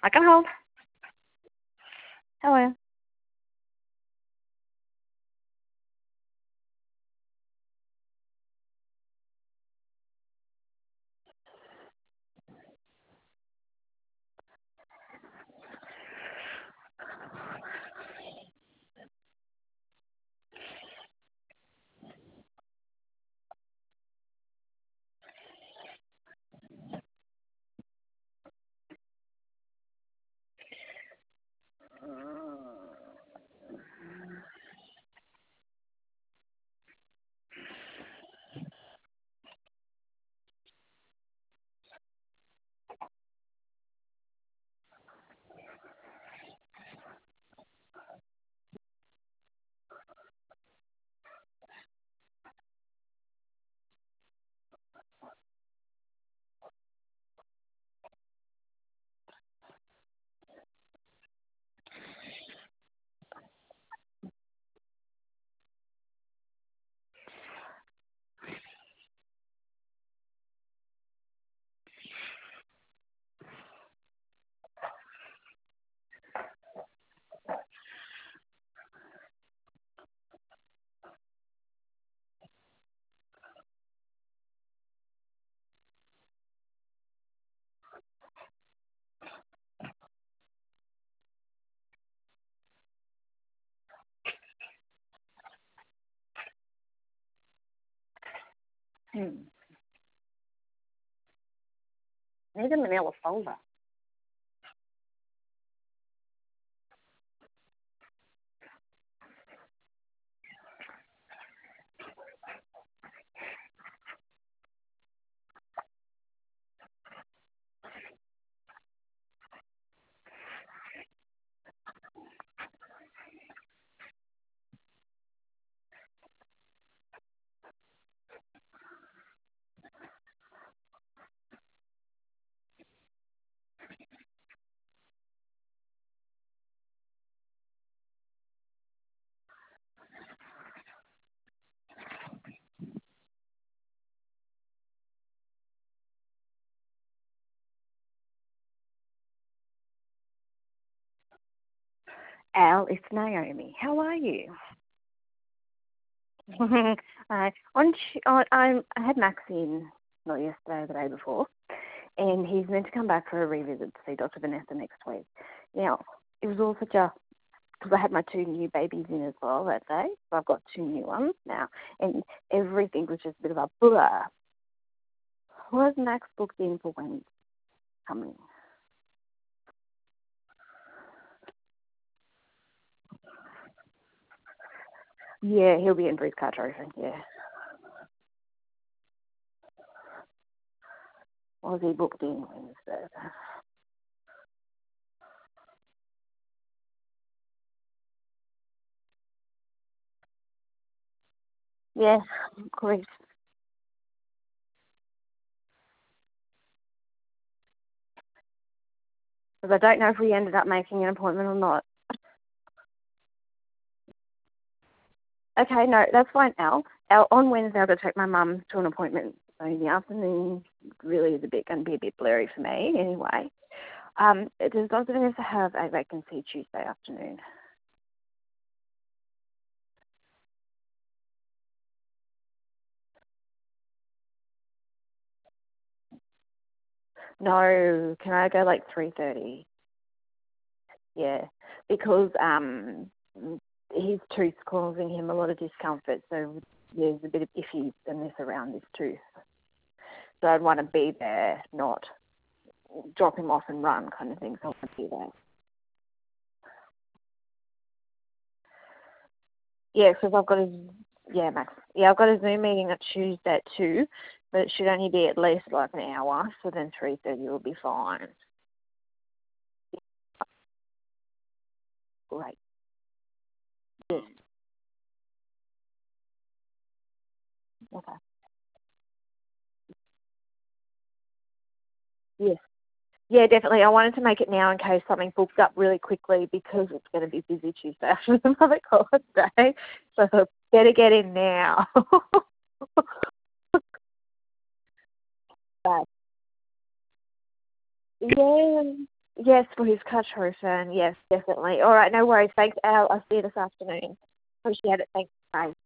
I can hold. How are you? Need a manila folder. Al, it's Naomi. How are you? I had Max in, not yesterday, the day before, and he's meant to come back for a revisit to see Dr. Vanessa next week. Now, it was all such a, because I had my two new babies in as well that day, so I've got two new ones now, and everything was just a bit of a blur. Was Max booked in for when he's coming? Yeah, he'll be in for his car trophy, yeah. Was he booked in Wednesday? Yeah, correct. Because I don't know if we ended up making an appointment or not. Okay, no, that's fine, Al. Al, on Wednesday I've got to take my mum to an appointment. So in the afternoon really is going to be a bit blurry for me anyway. Does Dr. Vanessa have a vacancy Tuesday afternoon? No, can I go like 3:30? Yeah, because his tooth's causing him a lot of discomfort, so there's a bit of issues around his tooth. So I'd want to be there, not drop him off and run kind of thing. So I want to be there. Yeah, because I've got Max. Yeah, I've got a Zoom meeting at Tuesday at 2, but it should only be at least like an hour, so then 3:30 will be fine. Great. Yes. Okay. Yes. Yeah, definitely. I wanted to make it now in case something books up really quickly because it's going to be busy Tuesday after the public holiday. So better get in now. But, yeah. Yes, for his Cartrouche, yes, definitely. All right, no worries. Thanks, Al. I'll see you this afternoon. Appreciate it. Thanks. Bye.